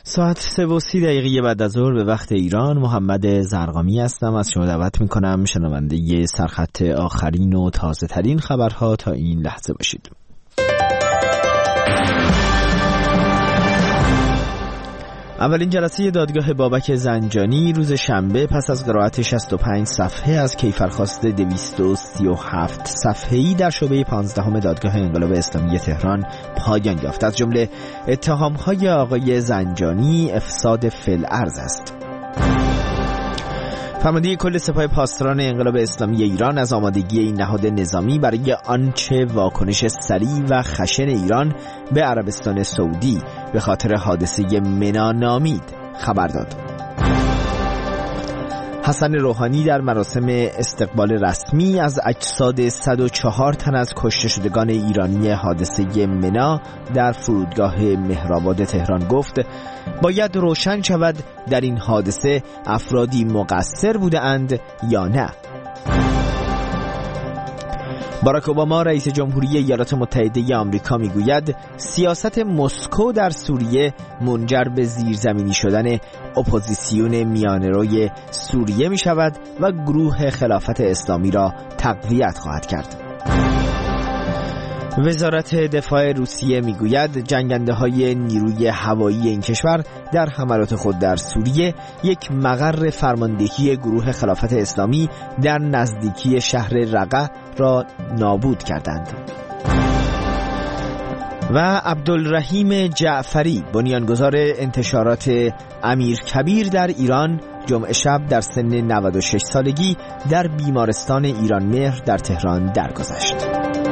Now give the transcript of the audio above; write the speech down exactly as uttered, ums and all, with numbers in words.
ساعت سه و سی دقیقه بعد از ظهر به وقت ایران. محمد زرقامی هستم. از شما دعوت میکنم شنونده سرخط آخرین و تازه ترین خبرها تا این لحظه باشید. اولین جلسه دادگاه بابک زنجانی روز شنبه پس از قرائت شصت و پنج صفحه از کیفرخواست دویست و سی و هفت صفحه‌ای در شعبه پانزدهم دادگاه انقلاب اسلامی تهران پایان یافت. از جمله اتهام‌های آقای زنجانی افساد فی‌الارض است. فرمانده کل سپاه پاسداران انقلاب اسلامی ایران از آمادگی این نهاد نظامی برای آنچه واکنش سریع و خشن ایران به عربستان سعودی به خاطر حادثه منا نامید خبر داد. حسن روحانی در مراسم استقبال رسمی از اجساد صد و چهار تن از کشته شدگان ایرانی حادثه منا در فرودگاه مهرآباد تهران گفت باید روشن شود در این حادثه افرادی مقصر بودند یا نه. باراک اوباما رئیس جمهوری ایالات متحده آمریکا میگوید سیاست مسکو در سوریه منجر به زیرزمینی شدن اپوزیسیون میانه‌روی سوریه می شود و گروه خلافت اسلامی را تقویت خواهد کرد. وزارت دفاع روسیه میگوید جنگنده‌های نیروی هوایی این کشور در حملات خود در سوریه یک مقر فرماندهی گروه خلافت اسلامی در نزدیکی شهر رقه را نابود کردند. و عبدالرحیم جعفری بنیانگذار انتشارات امیرکبیر در ایران جمعه شب در سن نود و شش سالگی در بیمارستان ایران مهر در تهران درگذشت.